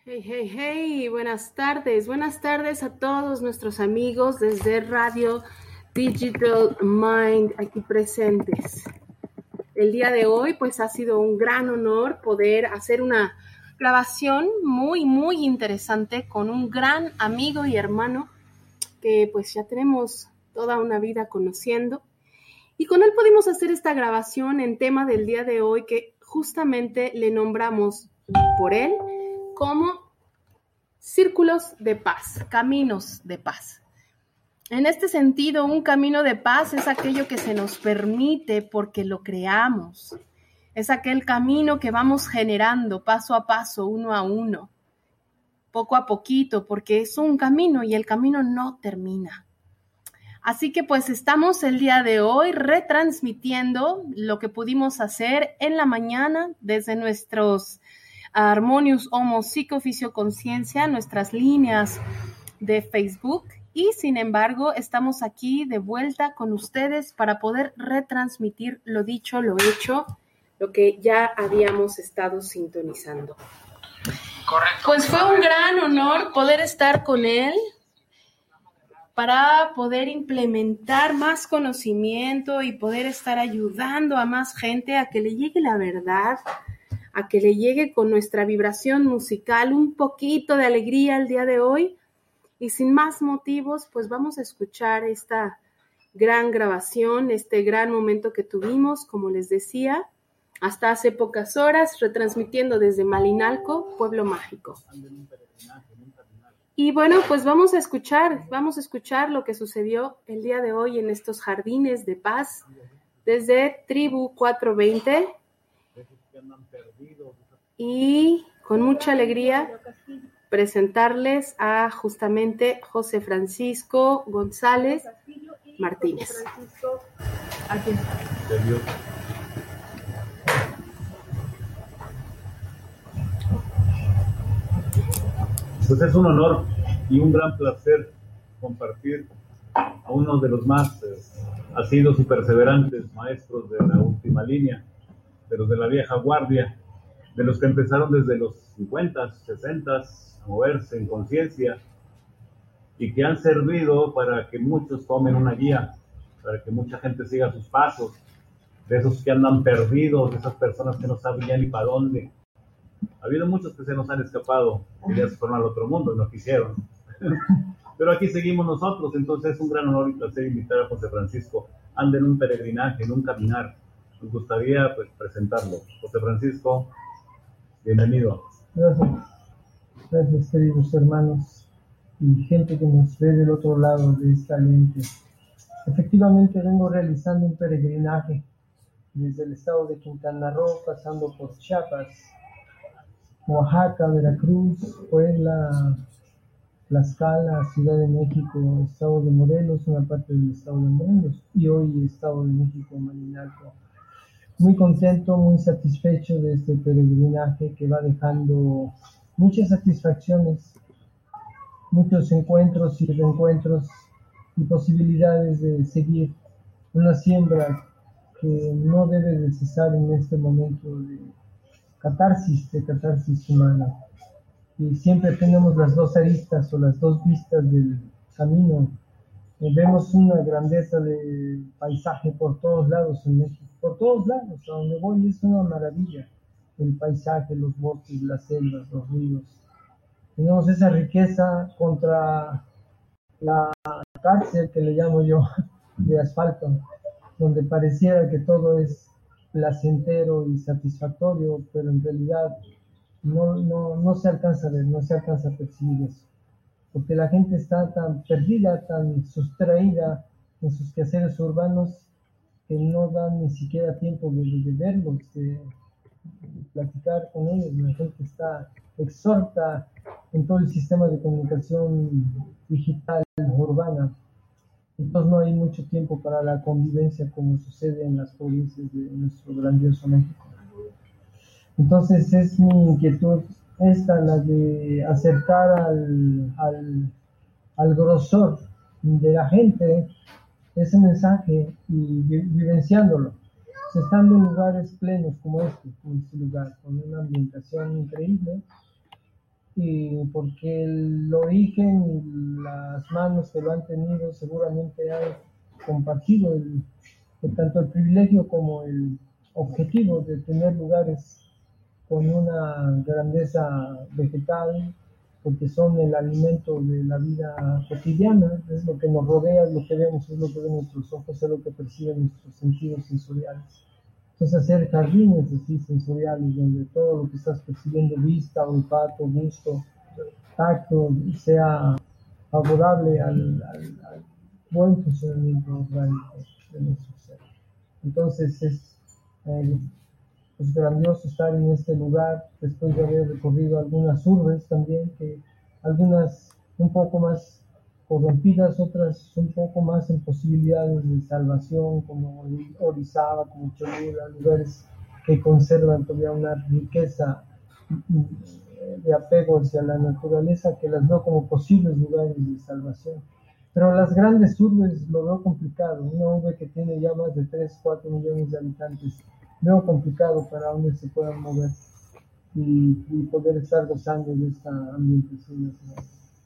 Hey, hey, hey, buenas tardes a todos nuestros amigos desde Radio Digital Mind aquí presentes. El día de hoy pues ha sido un gran honor poder hacer una grabación muy interesante con un gran amigo y hermano que pues ya tenemos toda una vida conociendo, y con él pudimos hacer esta grabación en tema del día de hoy que justamente le nombramos por él como Círculos de Paz, Caminos de Paz. En este sentido, un camino de paz es aquello que se nos permite porque lo creamos. Es aquel camino que vamos generando paso a paso, uno a uno, poco a poquito, porque es un camino y el camino no termina. Así que pues estamos el día de hoy retransmitiendo lo que pudimos hacer en la mañana desde nuestros Harmonious Homo Psicoficio Conciencia, nuestras líneas de Facebook, y sin embargo estamos aquí de vuelta con ustedes para poder retransmitir lo dicho, lo hecho, lo que ya habíamos estado sintonizando. Correcto. Pues fue un gran honor poder estar con él para poder implementar más conocimiento y poder estar ayudando a más gente a que le llegue la verdad, a que le llegue con nuestra vibración musical un poquito de alegría el día de hoy. Y sin más motivos, pues vamos a escuchar esta gran grabación, este gran momento que tuvimos, como les decía, hasta hace pocas horas, retransmitiendo desde Malinalco, Pueblo Mágico. Y bueno, pues vamos a escuchar lo que sucedió el día de hoy en estos jardines de paz desde Tribu 420. Y con mucha alegría presentarles a justamente José Francisco González Martínez. Aquí está. Pues es un honor y un gran placer compartir a uno de los más asiduos y perseverantes maestros de la última línea, de los de la vieja guardia, de los que empezaron desde los 50, 60 a moverse en conciencia y que han servido para que muchos tomen una guía, para que mucha gente siga sus pasos, de esos que andan perdidos, de esas personas que no saben ya ni para dónde. Ha habido muchos que se nos han escapado, que ya se fueron al otro mundo y no quisieron. Pero aquí seguimos nosotros, entonces es un gran honor y placer invitar a José Francisco. Anda en un peregrinaje, en un caminar. Nos gustaría pues presentarlo. José Francisco, bienvenido. Gracias queridos hermanos y gente que nos ve del otro lado de esta lente. Efectivamente vengo realizando un peregrinaje desde el estado de Quintana Roo, pasando por Chiapas, Oaxaca, Veracruz, Puebla, Tlaxcala, Ciudad de México, estado de Morelos, una parte del estado de Morelos, y hoy estado de México, Malinalco. Muy contento, muy satisfecho de este peregrinaje que va dejando muchas satisfacciones, muchos encuentros y reencuentros y posibilidades de seguir una siembra que no debe de cesar en este momento de catarsis humana. Y siempre tenemos las dos aristas o las dos vistas del camino. Vemos una grandeza de paisaje por todos lados en México, por todos lados, a donde voy es una maravilla. El paisaje, los bosques, las selvas, los ríos. Tenemos esa riqueza contra la cárcel que le llamo yo, de asfalto, donde pareciera que todo es placentero y satisfactorio, pero en realidad no se alcanza a ver, no se alcanza a percibir eso, porque la gente está tan perdida, tan sustraída en sus quehaceres urbanos que no dan ni siquiera tiempo de verlos, de platicar con ellos. La gente está exhorta en todo el sistema de comunicación digital urbana. Entonces no hay mucho tiempo para la convivencia como sucede en las provincias de nuestro grandioso México. Entonces es mi inquietud esta, la de acercar al grosor de la gente ese mensaje y vivenciándolo. Estando en lugares plenos como este lugar, con una ambientación increíble, y porque el origen y las manos que lo han tenido seguramente han compartido tanto el privilegio como el objetivo de tener lugares con una grandeza vegetal, porque son el alimento de la vida cotidiana, es lo que nos rodea, es lo que vemos, es lo que ven nuestros ojos, es lo que perciben nuestros sentidos sensoriales. Entonces hacer jardines así sensoriales, donde todo lo que estás percibiendo, vista, olfato, gusto, tacto, sea favorable al buen funcionamiento orgánico de nuestro ser. Entonces es grandioso estar en este lugar después de haber recorrido algunas urbes también, que algunas un poco más corrompidas, otras un poco más en posibilidades de salvación, como Orizaba, como Cholula, lugares que conservan todavía una riqueza de apego hacia la naturaleza, que las veo como posibles lugares de salvación. Pero las grandes urbes lo veo complicado. Una urbe que tiene ya más de 3, 4 millones de habitantes, veo complicado para donde se puedan mover y poder estar gozando de esta ambientación natural.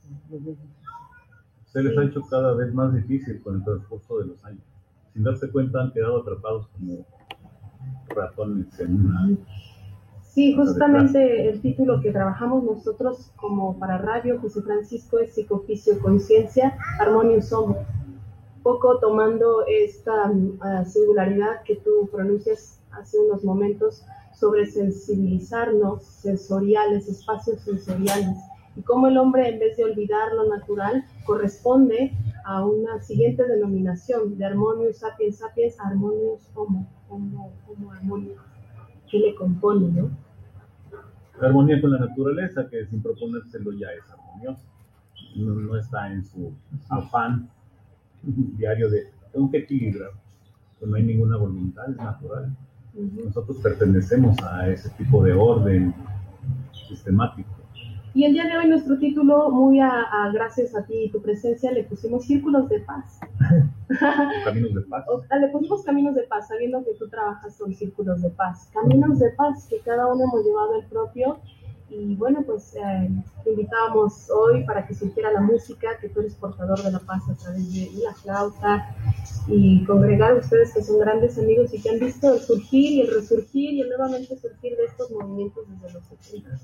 Se les ha hecho cada vez más difícil con el transcurso de los años. Sin darse cuenta han quedado atrapados como ratones en una... Sí, justamente el título que trabajamos nosotros como para Radio José Francisco es Psicoficio Conciencia, Harmonious Homo. Poco tomando esta singularidad que tú pronuncias hace unos momentos sobre sensibilizarnos, sensoriales, espacios sensoriales, y cómo el hombre, en vez de olvidar lo natural, corresponde a una siguiente denominación de Harmonious Sapiens Sapiens a Harmonious Homo, Homo armónico, que le compone, ¿no? La armonía con la naturaleza, que sin proponérselo ya es armoniosa. No está en su afán diario de tengo que equilibrar, pues no hay ninguna voluntad, es natural. Nosotros pertenecemos a ese tipo de orden sistemático. Y el día de hoy nuestro título, muy gracias a ti y tu presencia, le pusimos Círculos de Paz. Caminos de paz. Le pusimos Caminos de Paz, sabiendo que tú trabajas con Círculos de Paz. Caminos de paz, que cada uno hemos llevado el propio. Y bueno, pues te invitábamos hoy para que surgiera la música, que tú eres portador de la paz a través de la flauta, y congregar ustedes que son grandes amigos y que han visto el surgir y el resurgir y el nuevamente surgir de estos movimientos desde los 80.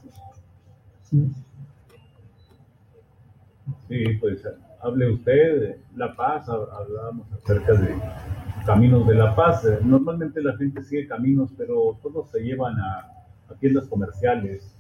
Sí, pues hable usted de la paz, hablábamos acerca de caminos de la paz. Normalmente la gente sigue caminos, pero todos se llevan a tiendas comerciales,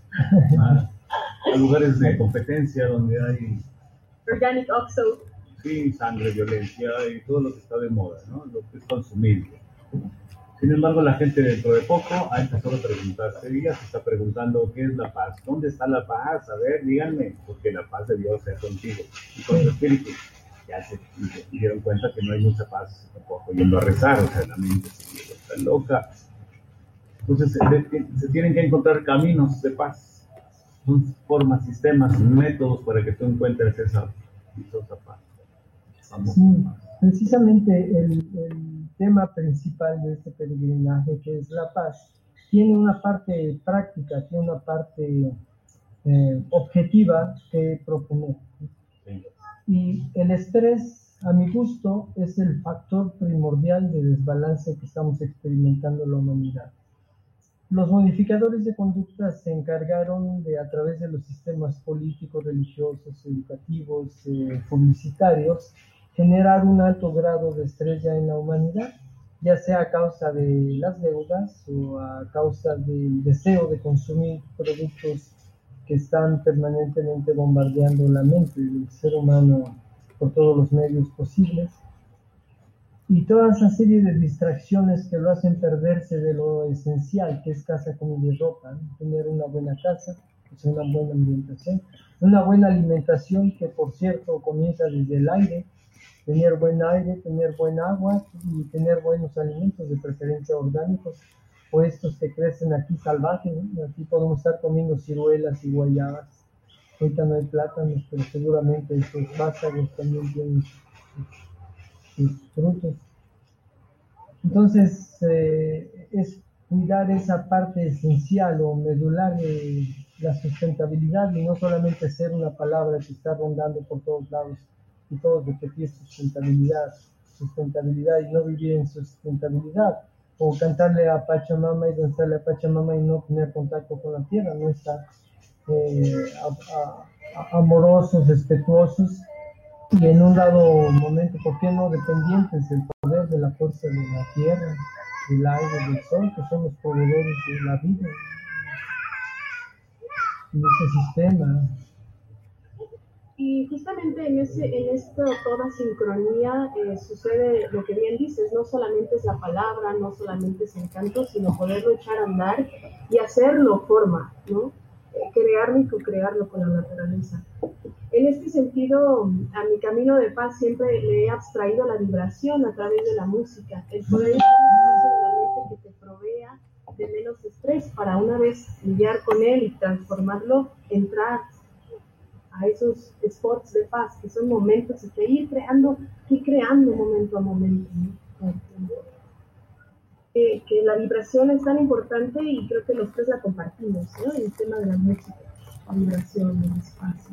a lugares de competencia donde hay Organic Oxo. Sí, sangre, violencia y todo lo que está de moda, ¿no? Lo que es consumible. Sin embargo, la gente dentro de poco ha empezado a preguntarse, y ya se está preguntando qué es la paz, dónde está la paz, a ver, díganme, porque la paz de Dios es contigo y con tu espíritu. Ya se dieron cuenta que no hay mucha paz tampoco yendo a rezar, o sea, la mente está loca. Entonces se tienen que encontrar caminos de paz, formas, sistemas, métodos para que tú encuentres esa paz. Sí, precisamente el tema principal de este peregrinaje, que es la paz, tiene una parte práctica, tiene una parte objetiva que proponer. Sí. Y el estrés, a mi gusto, es el factor primordial de desbalance que estamos experimentando en la humanidad. Los modificadores de conducta se encargaron de, a través de los sistemas políticos, religiosos, educativos, publicitarios, generar un alto grado de estrés ya en la humanidad, ya sea a causa de las deudas o a causa del deseo de consumir productos que están permanentemente bombardeando la mente del ser humano por todos los medios posibles. Y toda esa serie de distracciones que lo hacen perderse de lo esencial, que es casa, comida y ropa, ¿no? Tener una buena casa, pues una buena ambientación, una buena alimentación, que por cierto comienza desde el aire, tener buen aire, tener buen agua y tener buenos alimentos, de preferencia orgánicos, o estos que crecen aquí salvajes, ¿no? Aquí podemos estar comiendo ciruelas y guayabas. Ahorita no hay plátanos, pero seguramente estos vástagos también tienen sus frutos. Entonces es cuidar esa parte esencial o medular la sustentabilidad y no solamente ser una palabra que está rondando por todos lados y todos repetir sustentabilidad, sustentabilidad y no vivir en sustentabilidad, o cantarle a Pachamama y danzarle a Pachamama y no tener contacto con la tierra, no estar amorosos, respetuosos y en un dado momento, ¿por qué no dependientes del poder de la fuerza de la tierra, del aire, del sol, que son los proveedores de la vida en este sistema? Y justamente en esto, toda sincronía, sucede lo que bien dices, no solamente es la palabra, no solamente es el canto, sino poderlo echar a andar y hacerlo forma, ¿no? Crearlo y co-crearlo con la naturaleza. En este sentido, a mi camino de paz siempre le he abstraído la vibración a través de la música, el poder estar en la mente que te provea de menos estrés para una vez lidiar con él y transformarlo, entrar a esos spots de paz, que son momentos de ir creando momento a momento, ¿no? Que la vibración es tan importante y creo que los tres la compartimos, ¿no? El tema de la música, la vibración, el espacio.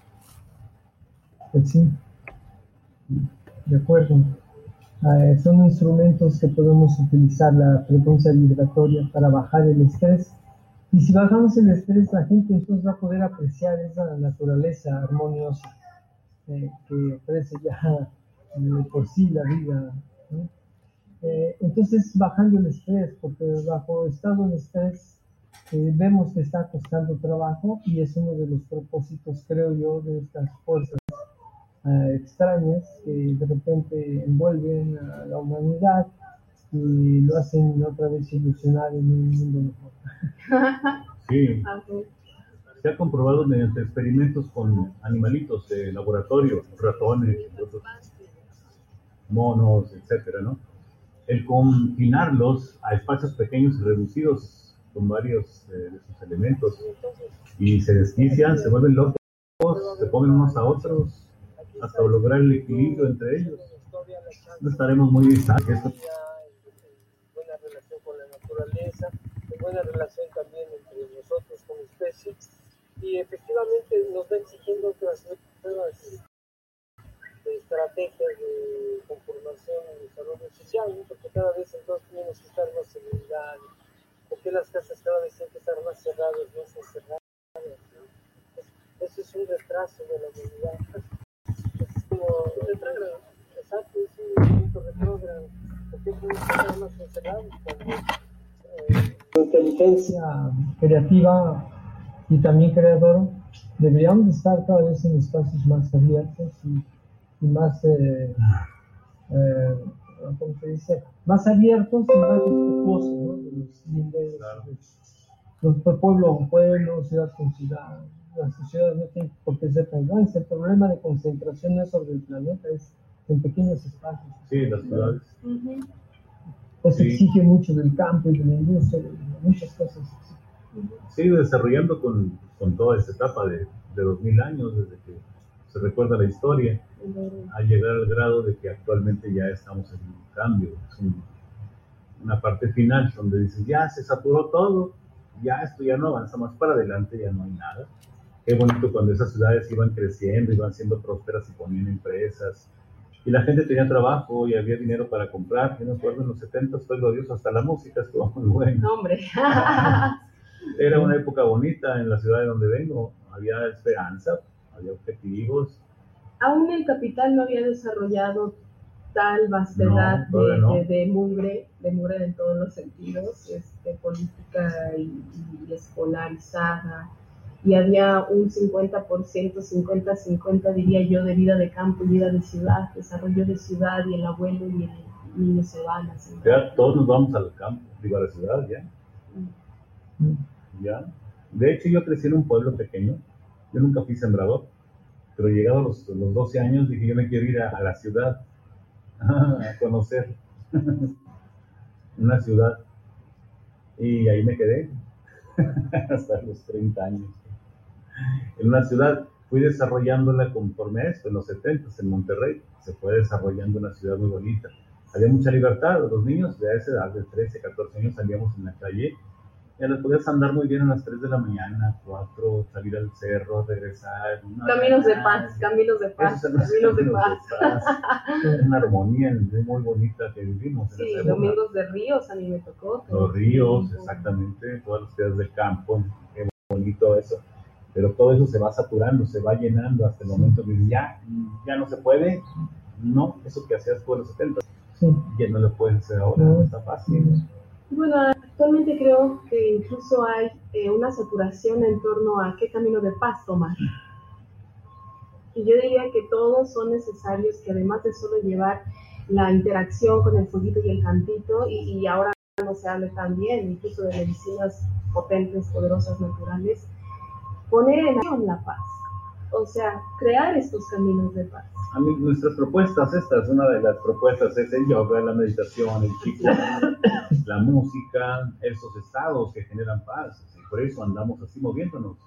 Pues sí, de acuerdo. Son instrumentos que podemos utilizar, la frecuencia vibratoria, para bajar el estrés. Y si bajamos el estrés, la gente entonces va a poder apreciar esa naturaleza armoniosa que ofrece ya por sí la vida, ¿no? Entonces, bajando el estrés, porque bajo estado de estrés vemos que está costando trabajo y es uno de los propósitos, creo yo, de estas fuerzas extrañas que de repente envuelven a la humanidad y lo hacen otra vez ilusionar en un mundo mejor. Sí, se ha comprobado mediante experimentos con animalitos de laboratorio, ratones, otros monos, etcétera, ¿no? El confinarlos a espacios pequeños y reducidos con varios de sus elementos y se desquician, se vuelven locos, se ponen unos a otros hasta lograr el equilibrio entre ellos. No estaremos muy distantes. Buena relación con la naturaleza, buena relación también entre nosotros como especie, y efectivamente nos va exigiendo otras nuevas estrategias de conformación y desarrollo social, ¿no? Porque cada vez entonces tenemos que estar más seguridad, porque las casas cada vez tienen que estar más cerradas, más encerradas, ¿no? Eso es un retraso de la humanidad. Es como retrógrado, exacto, es un punto retrógrado, porque tenemos que estar más encerrados cuando inteligencia creativa y también creadora deberíamos estar cada vez en espacios más abiertos y más ¿cómo se dice? Más abiertos y más respetuosos, ¿no? De los límites, claro. Pueblo, ciudad con ciudad. Las sociedades no tienen por qué ser tan grandes. El problema de concentración no es sobre el planeta, es en pequeños espacios. Sí, las ciudades. Eso exige mucho del campo y de la industria, de muchas cosas. Sí, desarrollando con toda esta etapa de 2000 años, desde que se recuerda la historia, a llegar al grado de que actualmente ya estamos en un cambio. Es una parte final donde dices, ya se saturó todo, ya esto ya no avanza más para adelante, ya no hay nada. Qué bonito cuando esas ciudades iban creciendo, iban siendo prósperas y ponían empresas, y la gente tenía trabajo y había dinero para comprar. Yo me acuerdo en los 70 fue glorioso, hasta la música estuvo muy buena. ¡Hombre! Era una época bonita en la ciudad de donde vengo, había esperanza, había objetivos. Aún el capital no había desarrollado tal vastedad de mugre en todos los sentidos, política y escolarizada, y había un 50%, 50-50 diría yo, de vida de campo y vida de ciudad, desarrollo de ciudad, y el abuelo y el niño se van a ciudad. Ya todos nos vamos al campo, digo a la ciudad ya. Ya. De hecho yo crecí en un pueblo pequeño, yo nunca fui sembrador, pero llegados los 12 años dije yo me quiero ir a la ciudad a conocer una ciudad, y ahí me quedé hasta los 30 años. En una ciudad fui desarrollándola conforme a esto. En los 70 en Monterrey se fue desarrollando una ciudad muy bonita, había mucha libertad. Los niños de esa edad de 13, 14 años salíamos en la calle Ya las podías andar muy bien a las 3 de la mañana, 4, salir al cerro, regresar. Caminos de paz, caminos de paz, caminos de paz. Una armonía muy bonita que vivimos. Sí, domingos de ríos a mí me tocó. Los ríos, exactamente, todas las ciudades del campo, qué bonito eso. Pero todo eso se va saturando, se va llenando hasta el momento que ya no se puede. No, eso que hacías tú en los 70, ya no lo puedes hacer ahora, no está fácil. Bueno, actualmente creo que incluso hay una saturación en torno a qué camino de paz tomar. Y yo diría que todos son necesarios, que además de solo llevar la interacción con el fueguito y el cantito, y ahora no se hable tan bien, incluso de medicinas potentes, poderosas, naturales, poner en acción la paz. O sea, crear estos caminos de paz. A mí, nuestras propuestas, una de las propuestas es el yoga, la meditación, el qigong, la música, esos estados que generan paz. Y por eso andamos así moviéndonos.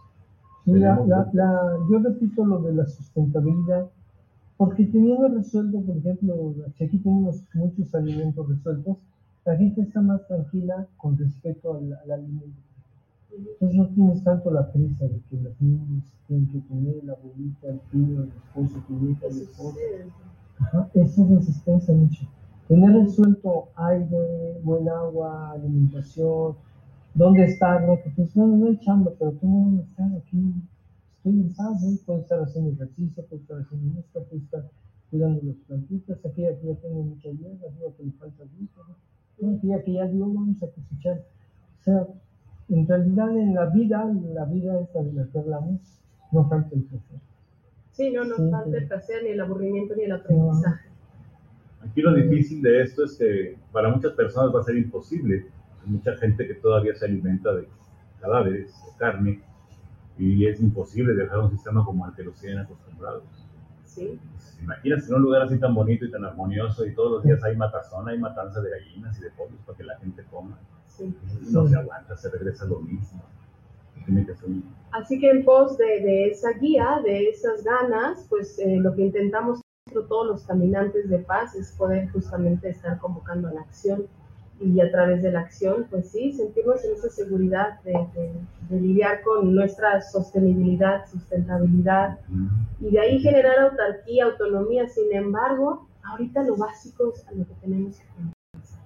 Yo repito lo de la sustentabilidad, porque teniendo resuelto, por ejemplo, aquí tenemos muchos alimentos resueltos, la gente está más tranquila con respecto al alimento. Entonces no tienes tanto la prisa de que los niños tienen que comer, la abuelita, el tío, el esposo, el esposo. Eso resistencia mucho. Tener resuelto aire, buen agua, alimentación, dónde estar, ¿no? Porque no hay chamba, pero tú no dónde estar, aquí estoy en paz, ¿no? Puedo estar haciendo ejercicio, puedo estar haciendo música, puedo estar cuidando las plantitas, aquí ya tengo mucha hierba, aquí que le falta gusto, ¿no? Aquí ya dio, vamos a cosechar. O sea, en realidad en la vida esta de la que hablamos, no falta el placer. Sí, no falta el placer, ni el aburrimiento, ni el aprendizaje. Aquí lo difícil de esto es que para muchas personas va a ser imposible. Hay mucha gente que todavía se alimenta de cadáveres, de carne, y es imposible dejar un sistema como al que los tienen acostumbrados. Sí. Imagínate en un lugar así tan bonito y tan armonioso y todos los días hay matazón, hay matanza de gallinas y de pollos para que la gente coma. Sí. No se aguanta, se regresa lo mismo. Tiene que ser Así que en pos de esa guía, de esas ganas, pues lo que intentamos todos los caminantes de paz es poder justamente estar convocando a la acción, y a través de la acción, pues sí, sentirnos en esa seguridad de lidiar con nuestra sostenibilidad, sustentabilidad, y de ahí generar autarquía, autonomía. Sin embargo, ahorita lo básico es a lo que tenemos que pensar.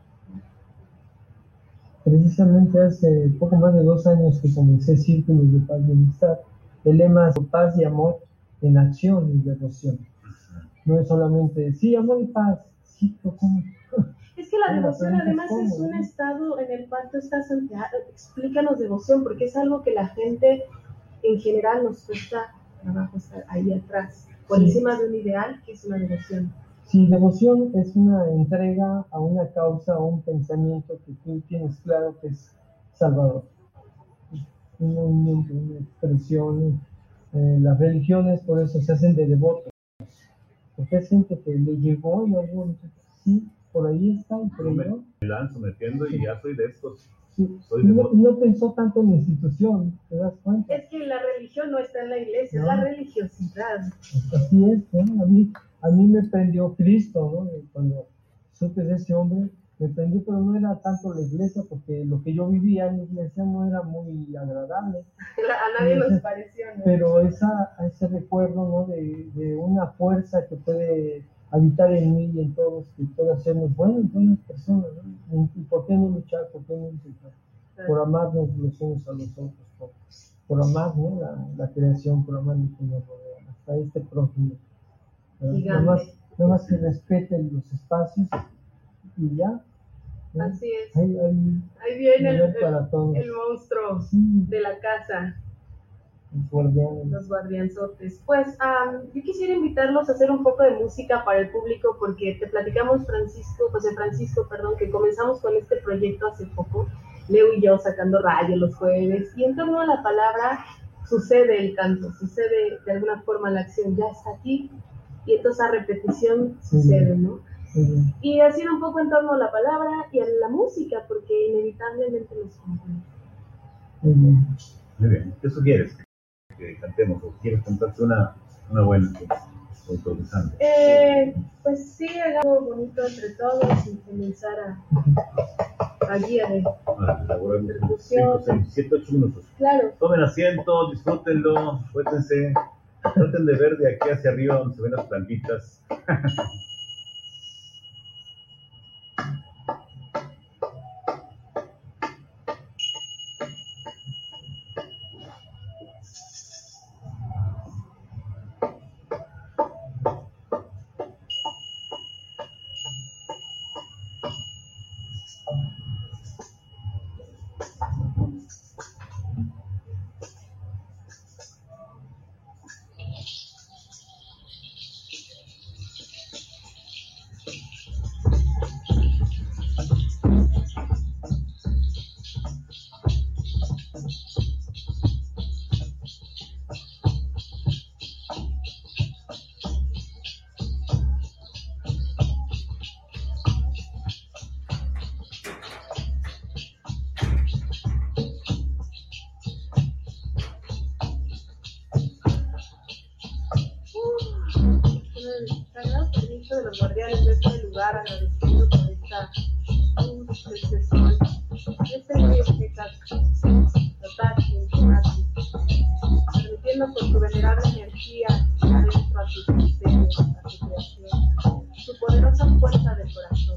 Precisamente hace poco más de 2 años que comencé Círculos de Paz y Amistad. El lema es paz y amor en acción y devoción. No es solamente, sí, amor y paz, sí, ¿cómo? Es que la devoción además es un estado en el cual tú estás explícanos devoción, porque es algo que la gente en general nos cuesta trabajo estar ahí atrás, por encima de un ideal que es una devoción. Sí, devoción es una entrega a una causa, a un pensamiento que tú tienes claro que es salvador. Un movimiento, una expresión. Las religiones por eso se hacen de devotos, porque es gente que le llegó y algo, sí, por ahí está y creyó. Me lanzo metiendo y ya soy de estos. Sí. No pensó tanto en la institución, ¿te das cuenta? Es que la religión no está en la iglesia, es la religiosidad. Así es, ¿no? A mí me prendió Cristo, ¿no? Cuando supe de ese hombre, me prendió, pero no era tanto la iglesia, porque lo que yo vivía en la iglesia no era muy agradable. A nadie nos pareció, ¿no? Pero ese recuerdo, ¿no? De una fuerza que puede habitar en mí y en todos, que puede hacernos buenas personas, ¿no? ¿Y por qué no luchar? ¿Por qué no intentar? Claro. Por amarnos los unos a los otros, por amar, ¿no? La creación, por amar lo que nos rodea, hasta este prójimo. Nada más que respeten los espacios y ya. ¿no? Así es. Ahí viene el monstruo de la casa. Los guardianzotes. Pues yo quisiera invitarlos a hacer un poco de música para el público, porque te platicamos, José Francisco, que comenzamos con este proyecto hace poco, Leo y yo sacando radio los jueves, y en torno a la palabra sucede el canto, sucede de alguna forma la acción, ya está aquí, y entonces a repetición sucede, ¿no? Y ha sido un poco en torno a la palabra y a la música, porque inevitablemente nos compone. Muy bien. ¿Qué sugieres que cantemos? ¿O quieres cantarte una buena improvisando? Pues sí, hagamos bonito entre todos y comenzar a allí en el Seguramente 5, 6, 7, 8 minutos. Claro. Tomen asiento, disfrútenlo, suéltense. Traten de ver de aquí hacia arriba donde se ven las plantitas. Sagrado permiso de los guardianes de este lugar, agradeciendo por esta luz, este sol, este muy espectacular, permitiendo por su venerable energía adentro a sus misterios, a su creación, su poderosa fuerza del corazón.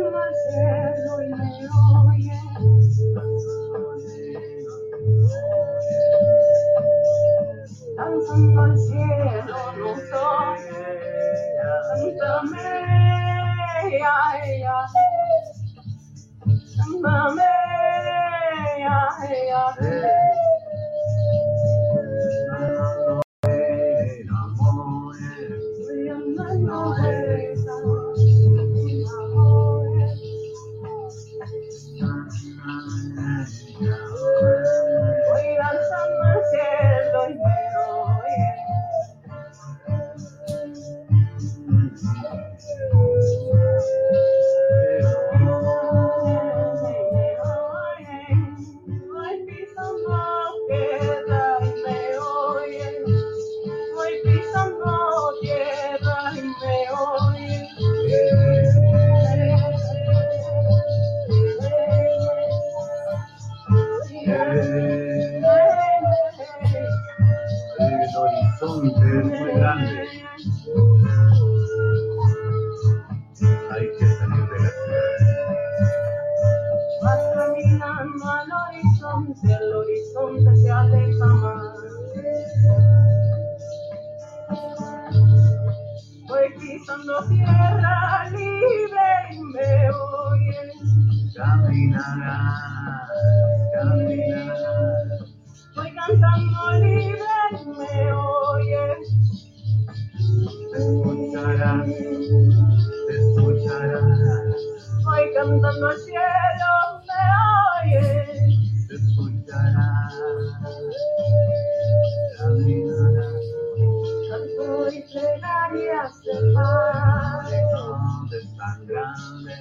alzando al cielo y me oye. Alzando al cielo nos oye. Cántame, ay, ay. Cántame, ay, ay. Voy alzando al cielo y me oye. Voy pisando tierra y me oye. Voy pisando tierra y me oye. El horizonte es muy grande. Hay que salir de la ciudad. Vas caminando al horizonte, el horizonte se aleja más. Voy pisando tierra libre y me oye. Caminarás, caminarás. Voy cantando libre y me oye. Te escucharás, te escucharás. Voy cantando al cielo, me oye. Te escucharás, caminarás. Canto y plegarias de paz. ¿Dónde es tan grande?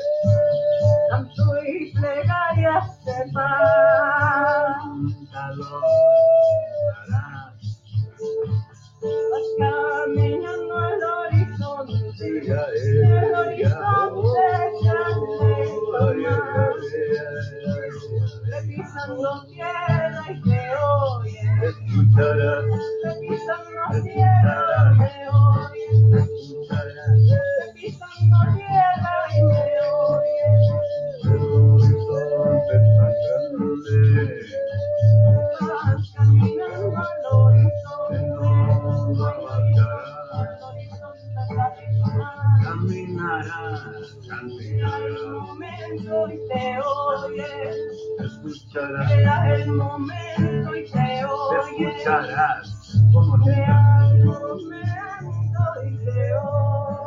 Canto y plegarias de paz. Cántalo, harás. Vas caminando al horizonte, el horizonte se aleja más. Repisando tierra y me oye. Te escucharás, Repisando tierra y me oye. te escucharás. Repisando tierra y me oye. El horizonte es tan grande. Vas caminando al horizonte, No avanzarás. el horizonte se aleja más. Caminarás, Llega caminarás. el momento y te oye. Te escucharás, Llega el momento y te te oye. escucharás. Como nunca. Llega el momento y te oye.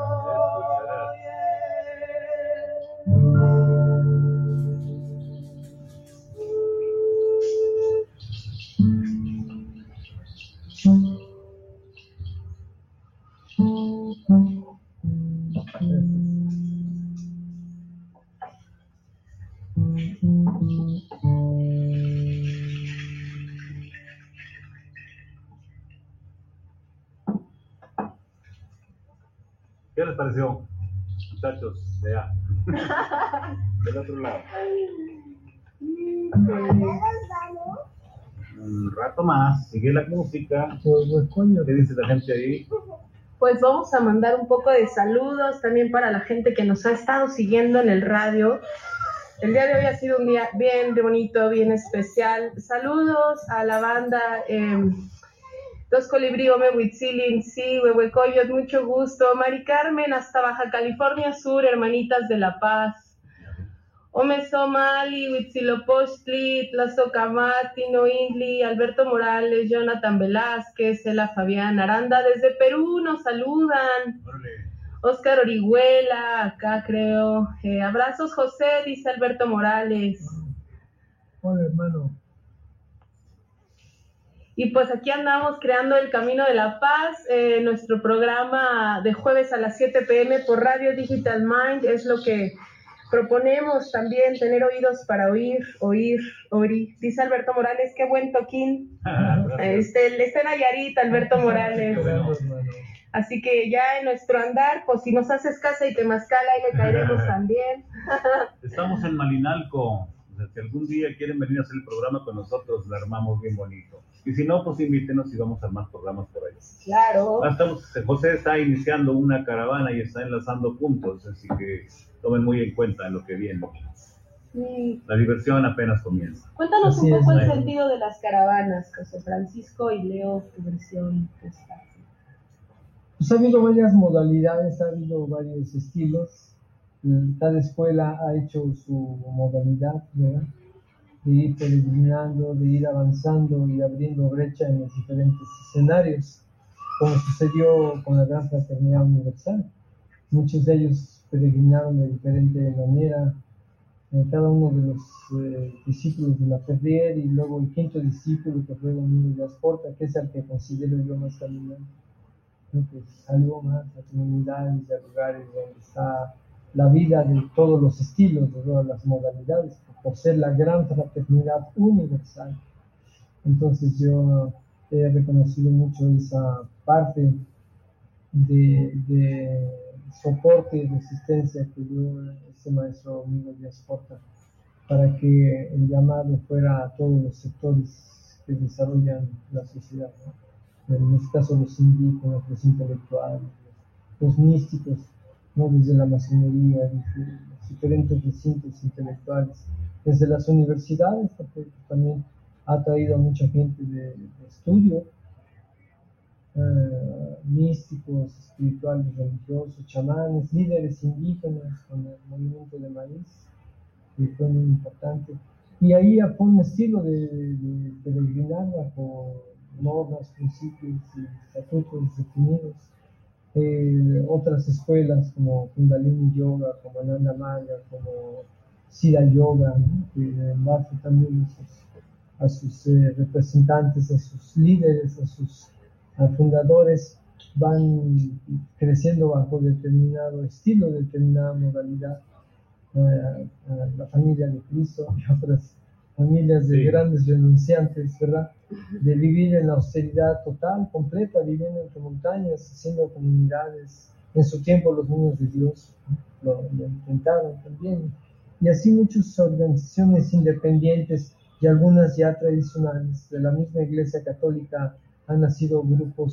¿Qué les pareció, muchachos? De allá. Del otro lado. Un rato más, sigue la música. Pues coño, ¿Qué dice la gente ahí? Pues vamos a mandar un poco de saludos también para la gente que nos ha estado siguiendo en el radio. El día de hoy ha sido un día bien bonito, bien especial. Saludos a la banda Dos Colibrí, Ome Huitzilin, sí, Huehuecoyot, mucho gusto. Mari Carmen, hasta Baja California Sur, hermanitas de La Paz. Ome Somali, Huitzilopochtli, Tlazocamati, Noindli, Alberto Morales, Jonathan Velázquez, Ela Fabián Aranda, desde Perú nos saludan. Órale. Oscar Orihuela, acá creo. Abrazos José, dice Alberto Morales. hola hermano. Y pues aquí andamos creando el Camino de la Paz, nuestro programa de jueves a las 7 p.m. por Radio Digital Mind, es lo que proponemos también, tener oídos para oír. Dice Alberto Morales, qué buen toquín. Está en Nayarit, Alberto Morales. Esperando, hermano. Así que ya en nuestro andar, pues si nos haces casa y Temazcala, ahí le caeremos también. Estamos en Malinalco. O sea, si algún día quieren venir a hacer el programa con nosotros, lo armamos bien bonito. Y si no, pues invítenos y vamos a armar programas por ahí. Claro. José está iniciando una caravana y está enlazando puntos, así que tomen muy en cuenta en lo que viene. Sí. La diversión apenas comienza. Cuéntanos Así un poco es, el ¿no? sentido de las caravanas, José Francisco, y leo tu versión. Pues ha habido varias modalidades, ha habido varios estilos. Cada escuela ha hecho su modalidad, ¿verdad? De ir peregrinando, de ir avanzando y abriendo brecha en los diferentes escenarios, como sucedió con la Gran Fraternidad Universal. Muchos de ellos peregrinaron de diferente manera, cada uno de los discípulos de la Ferrier, y luego el quinto discípulo, que fue Domingo de Asporta, que es el que considero yo más caminante, ¿no? Que salió más a comunidades y a lugares donde está la vida de todos los estilos, de todas las modalidades, por ser la Gran Fraternidad Universal. Entonces yo he reconocido mucho esa parte de soporte y resistencia que dio este maestro Domingo Díaz Porta para que el llamado fuera a todos los sectores que desarrollan la sociedad, ¿no? En este caso los indígenas, los intelectuales, los místicos, ¿no? Desde la masonería, desde los diferentes recintos intelectuales, desde las universidades, porque también ha traído a mucha gente de estudio, místicos, espirituales, religiosos, chamanes, líderes indígenas con el movimiento de maíz, que fue muy importante. Y ahí fue un estilo de peregrinar bajo normas, principios y estatutos definidos. Otras escuelas como Kundalini Yoga, como Ananda Maya, como Siddha Yoga, ¿no? Que en base también a sus representantes, a sus líderes, a sus fundadores, van creciendo bajo determinado estilo, determinada modalidad. La familia de Cristo y otras familias de grandes renunciantes, ¿verdad? De vivir en la austeridad total, completa, viviendo entre montañas, haciendo comunidades. En su tiempo los niños de Dios lo intentaron también. Y así muchas organizaciones independientes y algunas ya tradicionales de la misma Iglesia Católica han nacido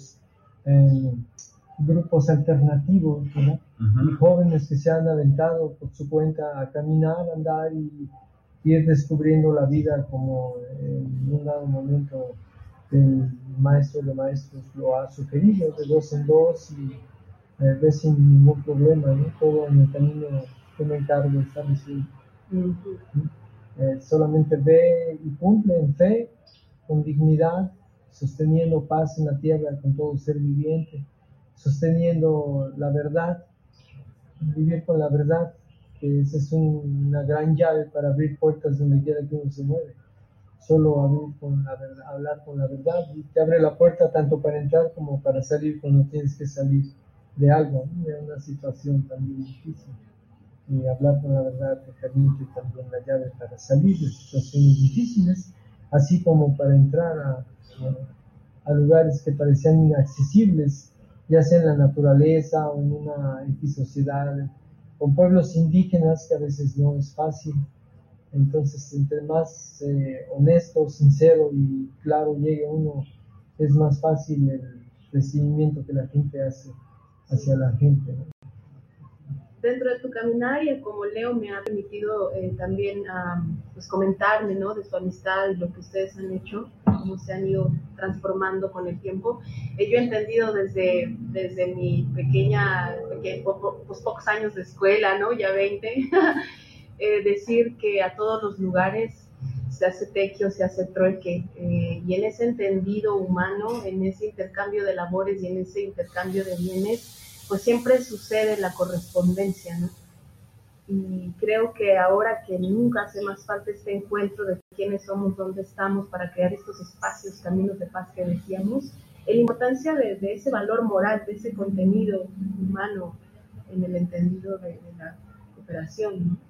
grupos alternativos, ¿verdad? Y jóvenes que se han aventado por su cuenta a caminar, andar y ir descubriendo la vida como en un dado momento el maestro de maestros lo ha sugerido, de dos en dos, y ve sin ningún problema, ¿no? Todo en el camino que me encargo está resuelto. Solamente ve y cumple en fe, con dignidad, sosteniendo paz en la tierra con todo ser viviente, sosteniendo la verdad, vivir con la verdad, que esa es una gran llave para abrir puertas donde quiera que uno se mueve. Solo abrir con la verdad, hablar con la verdad, y te abre la puerta tanto para entrar como para salir cuando tienes que salir de algo, ¿no? De una situación también difícil. Y hablar con la verdad te permite también la llave para salir de situaciones difíciles, así como para entrar a lugares que parecían inaccesibles, ya sea en la naturaleza o en una sociedad, con pueblos indígenas, que a veces no es fácil. Entonces, entre más honesto, sincero y claro llegue uno, es más fácil el recibimiento que la gente hace hacia la gente, ¿no? Dentro de tu caminar, y como Leo me ha permitido también pues comentarme, ¿no? De su amistad y lo que ustedes han hecho, cómo se han ido transformando con el tiempo. Yo he entendido desde mi pues pocos años de escuela, ¿no? Ya 20, decir que a todos los lugares se hace tequio, se hace trueque, y en ese entendido humano, en ese intercambio de labores y en ese intercambio de bienes, pues siempre sucede la correspondencia, ¿no? Y creo que ahora que nunca hace más falta este encuentro de quiénes somos, dónde estamos, para crear estos espacios, caminos de paz que decíamos, la importancia de ese valor moral, de ese contenido humano en el entendido de la cooperación, ¿no?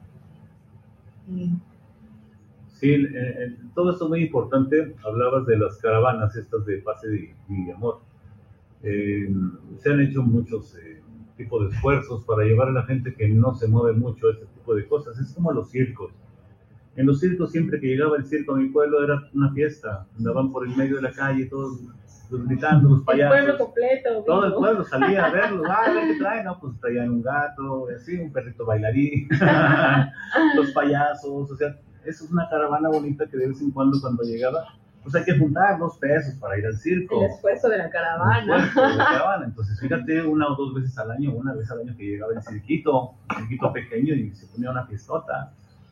Sí, todo esto es muy importante. Hablabas de las caravanas estas de paz y amor. Se han hecho muchos tipos de esfuerzos para llevar a la gente que no se mueve mucho a este tipo de cosas. Es como los circos. En los circos, siempre que llegaba el circo a mi pueblo, era una fiesta. Andaban por el medio de la calle, todos gritando, los payasos. El pueblo completo. Todo el pueblo salía a verlos. A ver qué traen. No, pues traían un gato, así, un perrito bailarín. Los payasos, o sea, eso es una caravana bonita que de vez en cuando llegaba, pues hay que juntar 2 pesos para ir al circo. El esfuerzo de la caravana. Entonces, fíjate, 1 o 2 veces al año, una vez al año que llegaba el cirquito pequeño y se ponía una fiestota.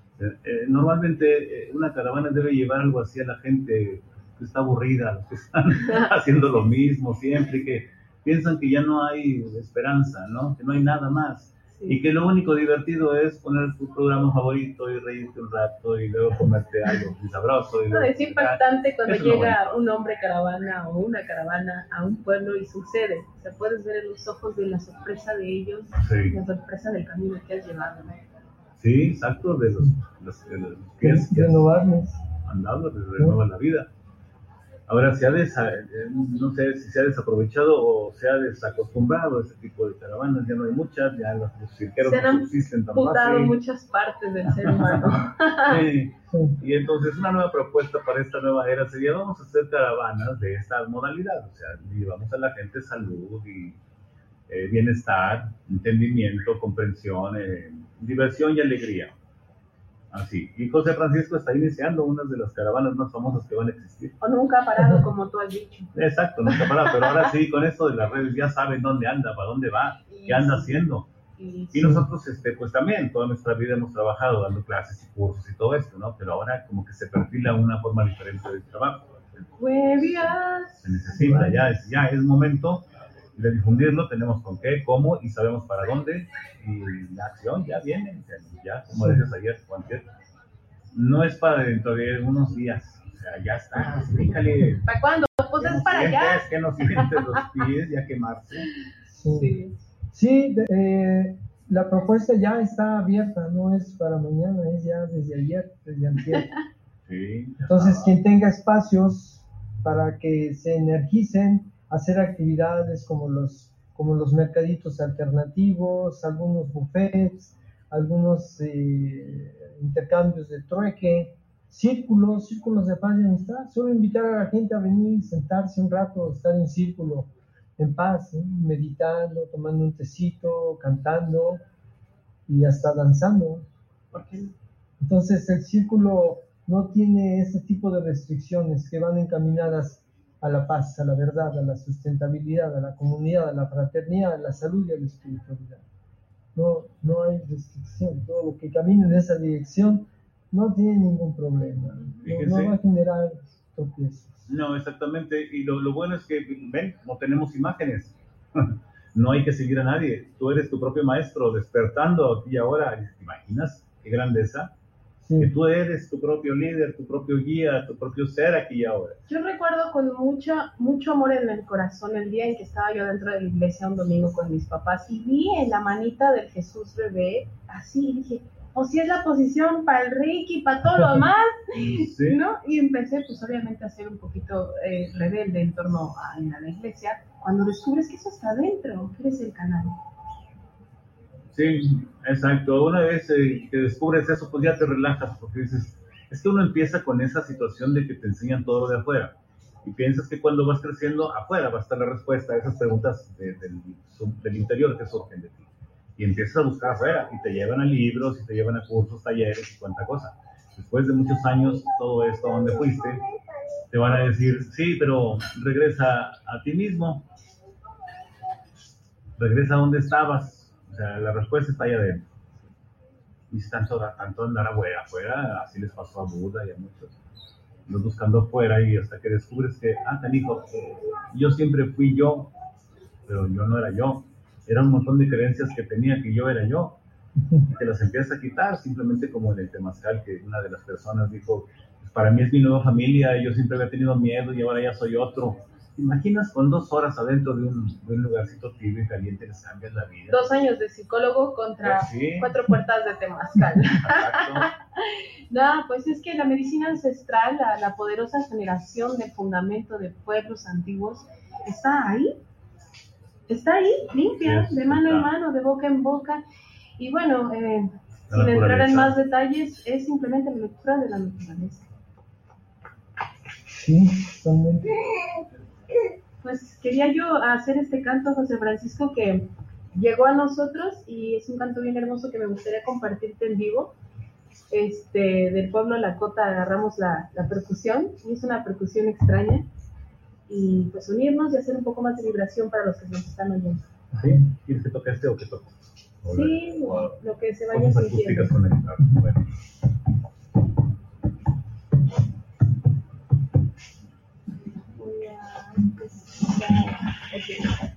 Normalmente una caravana debe llevar algo así a la gente que está aburrida, los que están haciendo lo mismo siempre, que piensan que ya no hay esperanza, ¿no? Que no hay nada más. Sí. Y que lo único divertido es poner tu programa favorito y reírte un rato y luego comerte algo muy sabroso. Y es impactante cuando llega un hombre caravana o una caravana a un pueblo y sucede. O sea, puedes ver en los ojos de la sorpresa de ellos, sí. La sorpresa del camino que has llevado, ¿no? Sí, exacto, de los que has andado, les renueva la vida. Ahora, no sé si se ha desaprovechado o se ha desacostumbrado a ese tipo de caravanas, ya no hay muchas, ya los cirqueros no existen tan fácil. Se han amputado muchas partes del ser humano. Sí. Y entonces una nueva propuesta para esta nueva era sería, vamos a hacer caravanas de esta modalidad, o sea, llevamos a la gente salud y bienestar, entendimiento, comprensión, diversión y alegría. Así. Y José Francisco está iniciando una de las caravanas más famosas que van a existir. O nunca ha parado, como tú has dicho. Exacto, nunca ha parado, pero ahora sí, con esto de las redes ya saben dónde anda, para dónde va, qué anda haciendo. Y nosotros, pues también, toda nuestra vida hemos trabajado dando clases y cursos y todo esto, ¿no? Pero ahora como que se perfila una forma diferente de trabajo. Se necesita, ya es momento de difundirlo, tenemos con qué, cómo y sabemos para dónde, y la acción ya viene, ya como decías ayer, cualquier. No es para dentro de unos días, o sea, ya está, fíjale. ¿Para cuándo? Pues es para allá. Que no sientes los pies ya quemarse. Sí, la propuesta ya está abierta, no es para mañana, es ya desde ayer, desde antier. Sí. Entonces, quien tenga espacios para que se energicen, hacer actividades como los mercaditos alternativos, algunos buffets, algunos intercambios de trueque, círculos de paz y amistad. Solo invitar a la gente a venir, sentarse un rato, estar en círculo, en paz, meditando, tomando un tecito, cantando y hasta danzando. ¿Por qué no? Entonces el círculo no tiene ese tipo de restricciones que van encaminadas a la paz, a la verdad, a la sustentabilidad, a la comunidad, a la fraternidad, a la salud y a la espiritualidad. No hay restricción. Todo lo que camine en esa dirección no tiene ningún problema. No va a generar tropiezos. No, exactamente. Y lo bueno es que, ven, no tenemos imágenes. No hay que seguir a nadie. Tú eres tu propio maestro, despertando aquí y ahora. ¿Te imaginas qué grandeza? Sí. Que tú eres tu propio líder, tu propio guía, tu propio ser aquí y ahora. Yo recuerdo con mucho amor en el corazón el día en que estaba yo dentro de la iglesia un domingo con mis papás y vi en la manita del Jesús bebé, así, y dije, o si es la posición para el Reiki, para todo lo demás, ¿sí? ¿No? Y empecé pues obviamente a ser un poquito rebelde en torno a la iglesia, cuando descubres que eso está adentro, que eres el canal. Sí, exacto. Una vez que descubres eso, pues ya te relajas, porque dices, es que uno empieza con esa situación de que te enseñan todo lo de afuera, y piensas que cuando vas creciendo, afuera va a estar la respuesta a esas preguntas del interior que surgen de ti. Y empiezas a buscar afuera, y te llevan a libros, y te llevan a cursos, talleres, y cuánta cosa. Después de muchos años, todo esto, ¿a dónde fuiste? Te van a decir, sí, pero regresa a ti mismo. Regresa a donde estabas. O sea, la respuesta está allá adentro. Y si tanto andar afuera, así les pasó a Buda y a muchos. Los buscando afuera y hasta que descubres que, canijo, yo siempre fui yo, pero yo no era yo. Era un montón de creencias que tenía que yo era yo. Y te las empiezas a quitar, simplemente como en el temazcal, que una de las personas dijo, pues para mí es mi nueva familia, yo siempre había tenido miedo y ahora ya soy otro. ¿Te imaginas con 2 horas adentro de un lugarcito tibio y caliente les cambias la vida? 2 años de psicólogo contra 4 puertas de temazcal. No, pues es que la medicina ancestral, la poderosa generación de fundamento de pueblos antiguos, está ahí, limpia, de mano en mano, de boca en boca. Y bueno, sin entrar en más detalles, es simplemente la lectura de la naturaleza. Sí, también. pues quería yo hacer este canto, José Francisco, que llegó a nosotros y es un canto bien hermoso que me gustaría compartirte en vivo. Del pueblo Lakota agarramos la percusión y es una percusión extraña y pues unirnos y hacer un poco más de vibración para los que nos están oyendo. ¿Sí? ¿Quieres que toque o que toque? Sí, lo que se vaya sintiendo. Con el guitarra. Bueno. Voy a empezar. Okay.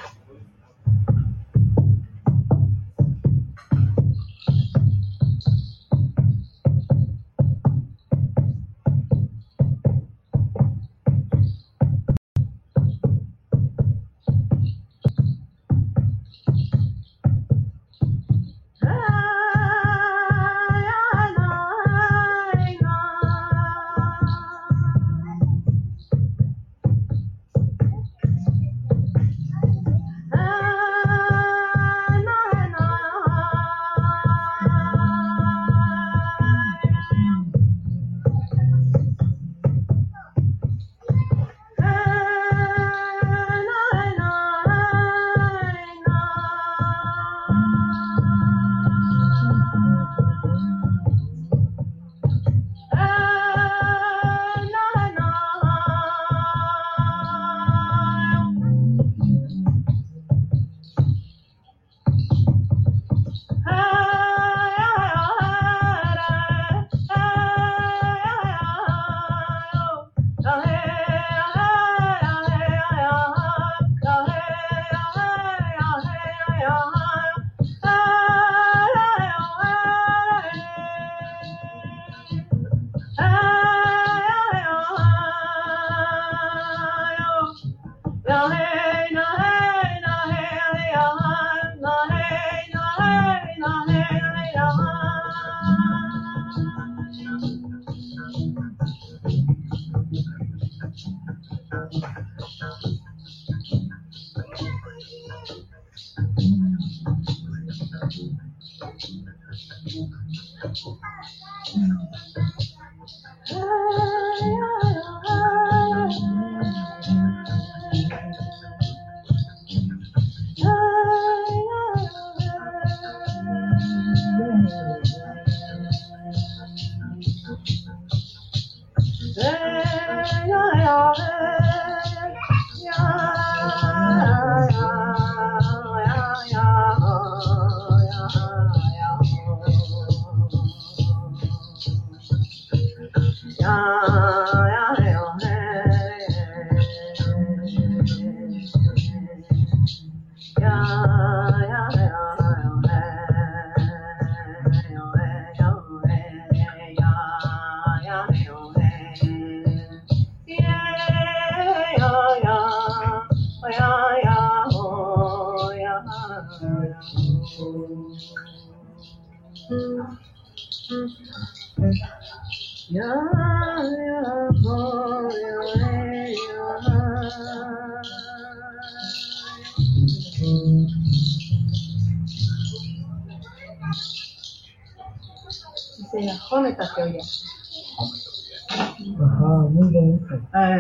Ajá, muy bonito.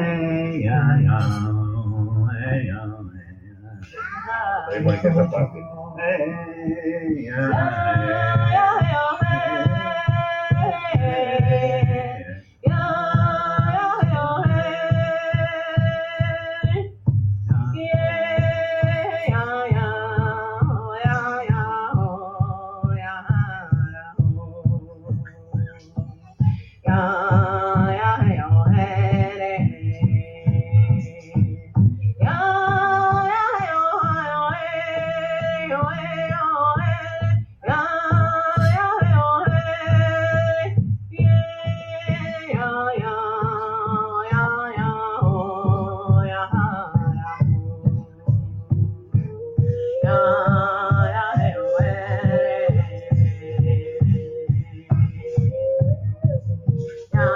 Muy bonita esa parte. Yeah.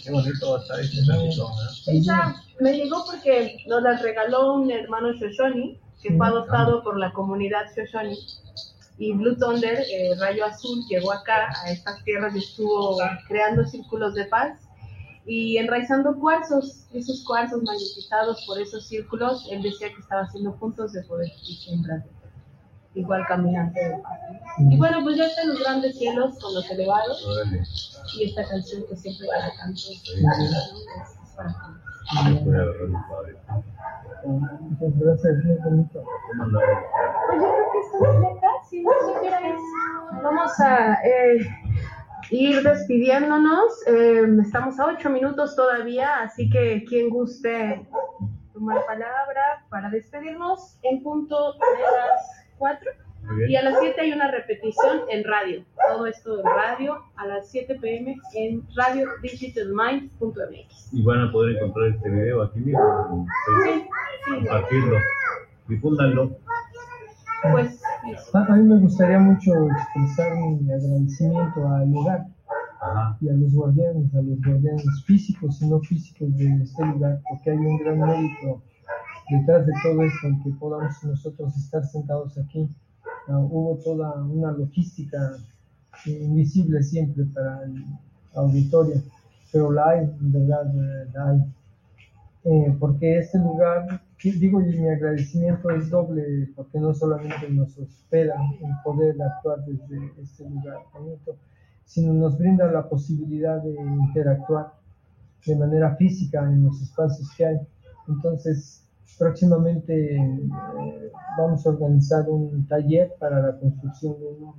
Qué bonito está este ratito, ¿no? Esa me llegó porque nos la regaló un hermano Shoshone, que fue adoptado por la comunidad Shoshone. Y Blue Thunder, Rayo Azul, llegó acá a estas tierras y estuvo creando círculos de paz y enraizando cuarzos. Esos cuarzos magnetizados por esos círculos, él decía que estaba haciendo puntos de poder y siembras de paz. Igual caminante de paz. Y bueno, pues ya están los grandes cielos con los elevados. Órale. Y esta canción que siempre la canto es para cantar. Muchas gracias, muy bonito. ¿Cómo andaba? Pues yo creo que esto es ya casi, no sé qué hora es. Vamos a ir despidiéndonos. Estamos a 8 minutos todavía, así que quien guste tomar palabra para despedirnos en punto de las 4. Y a las 7 hay una repetición en radio. Todo esto en radio a las 7 p.m. en radiodigitalmind.mx. Y van a poder encontrar este video aquí mismo. Sí. Compartirlo. Difúndanlo. Pues A mí me gustaría mucho expresar mi agradecimiento al lugar y a los guardianes físicos y no físicos de este lugar, porque hay un gran mérito detrás de todo esto, en que podamos nosotros estar sentados aquí. Hubo toda una logística invisible siempre para el auditorio, pero la hay, en verdad, la hay. Porque este lugar, digo, y mi agradecimiento es doble, porque no solamente nos hospeda el poder actuar desde este lugar bonito, sino nos brinda la posibilidad de interactuar de manera física en los espacios que hay. Entonces, próximamente vamos a organizar un taller para la construcción de un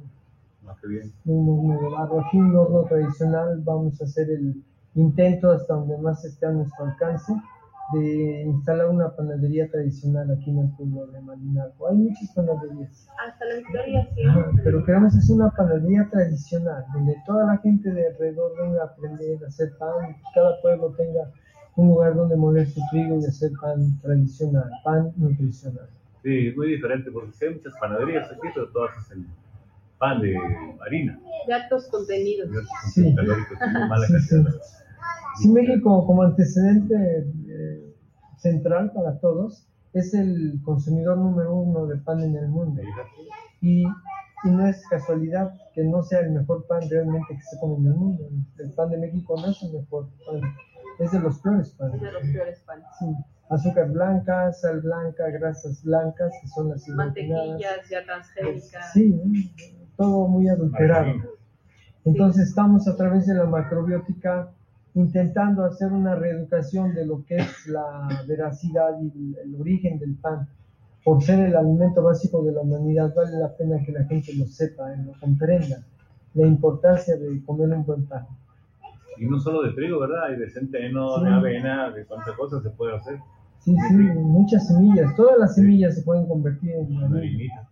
horno de barro. Aquí un horno tradicional. Vamos a hacer el intento hasta donde más esté a nuestro alcance de instalar una panadería tradicional aquí en el pueblo de Malinalco. Hay muchas panaderías. Hasta la Victoria, sí. Pero queremos hacer una panadería tradicional, donde toda la gente de alrededor venga a aprender a hacer pan, cada pueblo tenga un lugar donde moler su trigo y hacer pan tradicional, pan nutricional. Sí, es muy diferente porque hay muchas panaderías aquí, pero todas hacen pan de harina. De altos contenidos. Sí. Calóricos, muy mala calidad. Sí, México como antecedente central para todos es el consumidor número 1 de pan en el mundo. Y no es casualidad que no sea el mejor pan realmente que se come en el mundo. El pan de México no es el mejor pan, es de los peores panes. Es de los peores panes. Sí. Azúcar blanca, sal blanca, grasas blancas, que son las mantequillas ya transgénicas. Sí, todo muy adulterado. Entonces estamos a través de la macrobiótica intentando hacer una reeducación de lo que es la veracidad y el origen del pan. Por ser el alimento básico de la humanidad, vale la pena que la gente lo sepa, lo comprenda, la importancia de comer un buen pan. Y no solo de trigo, ¿verdad? Hay de centeno, de avena, de cuántas cosas se puede hacer. Sí, muchas semillas. Todas las semillas se pueden convertir en harina.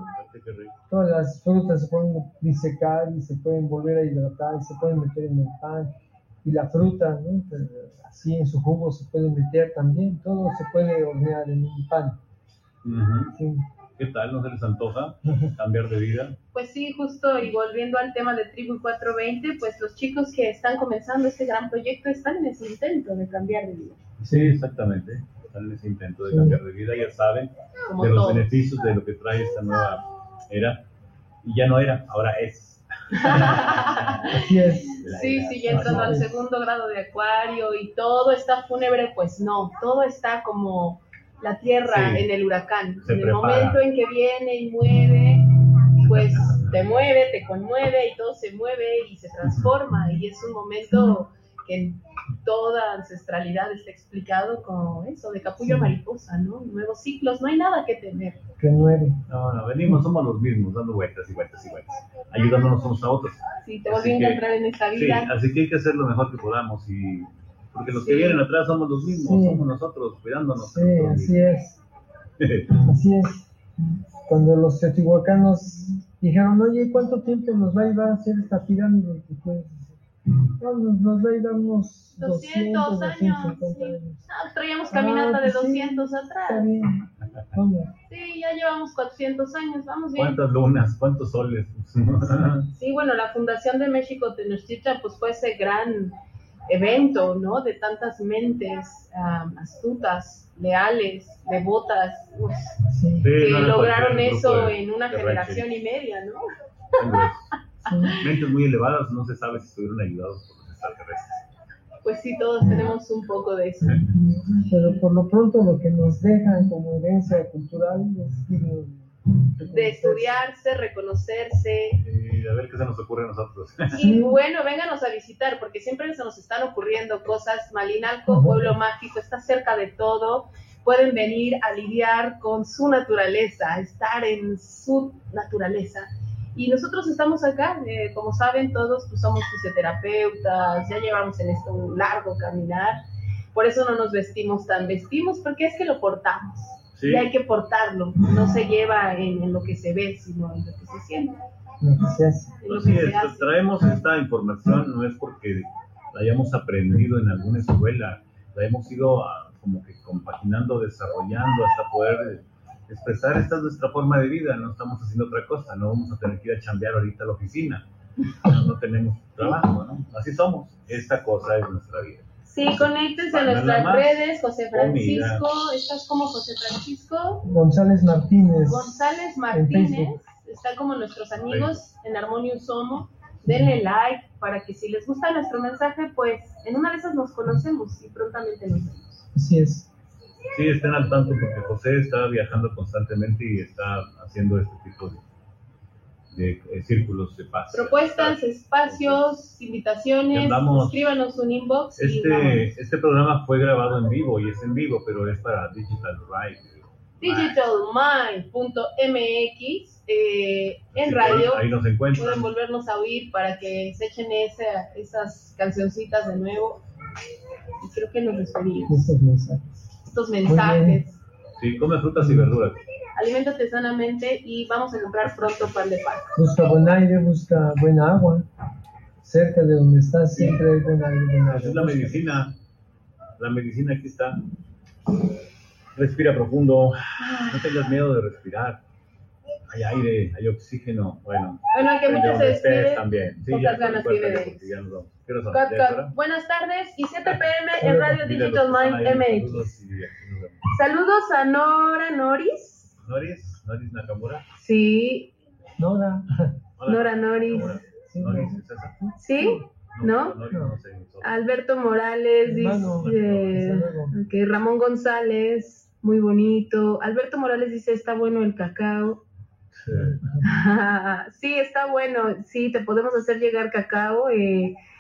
Todas las frutas se pueden disecar y se pueden volver a hidratar y se pueden meter en el pan. Y la fruta, ¿no? Así en su jugo se puede meter también. Todo se puede hornear en un pan. Sí. ¿Qué tal? ¿No se les antoja cambiar de vida? Pues sí, justo, y volviendo al tema de Tribu 420, pues los chicos que están comenzando este gran proyecto están en ese intento de cambiar de vida. Sí, exactamente. Están en ese intento de cambiar de vida, ya saben, como de los beneficios de lo que trae esta nueva era. Y ya no era, ahora es. Así es. Sí, ya entrando al segundo grado de Acuario y todo está fúnebre, pues no, todo está como la tierra en el huracán. En el momento en que viene y mueve, pues te mueve, te conmueve y todo se mueve y se transforma. Y es un momento que en toda ancestralidad está explicado como eso, de capullo mariposa, ¿no? Nuevos ciclos, no hay nada que temer. Que muere. No, venimos, somos los mismos, dando vueltas y vueltas y vueltas, ayudándonos unos a otros. Sí, te volviendo a entrar en esta vida. Sí, así que hay que hacer lo mejor que podamos y... Porque los que vienen atrás somos los mismos, somos nosotros, cuidándonos. Sí, así es. Así es. Cuando los teotihuacanos dijeron, oye, ¿cuánto tiempo nos va a llevar a hacer esta pirámide? Pues, nos va a ir a unos 200 años. Traíamos caminata de 200 atrás. Está bien. ¿Cómo? Sí, ya llevamos 400 años, vamos bien. ¿Cuántas lunas? ¿Cuántos soles? Sí, bueno, la fundación de México Tenochtitlan pues fue ese gran evento, ¿no? De tantas mentes astutas, leales, devotas, Sí. que no era lograron cualquier eso grupo en una de generación y media, ¿no? Mentes muy elevadas, no se sabe si estuvieron ayudados por los extraterrestres. Pues sí, todos tenemos un poco de eso. Pero por lo pronto lo que nos dejan como herencia cultural es digno De estudiarse, reconocerse. Y a ver qué se nos ocurre a nosotros. Y bueno, vénganos a visitar, porque siempre se nos están ocurriendo cosas. Malinalco, pueblo mágico, está cerca de todo. Pueden venir a lidiar con su naturaleza, a estar en su naturaleza. Y nosotros estamos acá, como saben todos, pues somos fisioterapeutas, ya llevamos en esto un largo caminar. Por eso no nos vestimos porque es que lo portamos. Sí. Y hay que portarlo, no se lleva en lo que se ve, sino en lo que se siente. lo que se hace. En lo Así que se es, hace. traemos esta información, no es porque la hayamos aprendido en alguna escuela, la hemos ido como que compaginando, desarrollando hasta poder expresar. Esta es nuestra forma de vida, no estamos haciendo otra cosa, no vamos a tener que ir a chambear ahorita a la oficina, no tenemos trabajo, ¿no? Así somos, esta cosa es nuestra vida. Sí, conéctense a nuestras redes, José Francisco, estás como José Francisco González Martínez. González Martínez, está como nuestros amigos en Harmonium Somo. Denle like para que si les gusta nuestro mensaje, pues en una de esas nos conocemos y prontamente nos vemos. Así es. Sí, estén al tanto porque José está viajando constantemente y está haciendo este tipo de círculos de paz. Propuestas, espacios, invitaciones, escríbanos un inbox. Este programa fue grabado en vivo y es en vivo, pero es para Digital Ride. Digitalmind.mx en radio. Ahí nos encuentran. Pueden volvernos a oír para que se echen esas cancioncitas de nuevo. Y creo que nos despedimos. Estos mensajes. Sí, come frutas y verduras. Aliméntate sanamente y vamos a comprar pronto pan de paz. Busca buen aire, busca buena agua. Cerca de donde estás siempre hay buen aire, buena agua. Es la medicina. La medicina aquí está. Respira profundo. No tengas miedo de respirar. Hay aire, hay oxígeno. Bueno, que muchos se despiden. También. Sí, pocas ganas tiene de Buenas tardes y 7 p.m. en Radio Digital Mind MX. Saludos a Nora Noris. ¿Noris Nakamura? Sí. Nora Noris. ¿Noris es esa? ¿Sí? ¿No? No sé. Alberto Morales dice que Ramón González, muy bonito. Alberto Morales dice, está bueno el cacao. Sí, está bueno. Sí, te podemos hacer llegar cacao.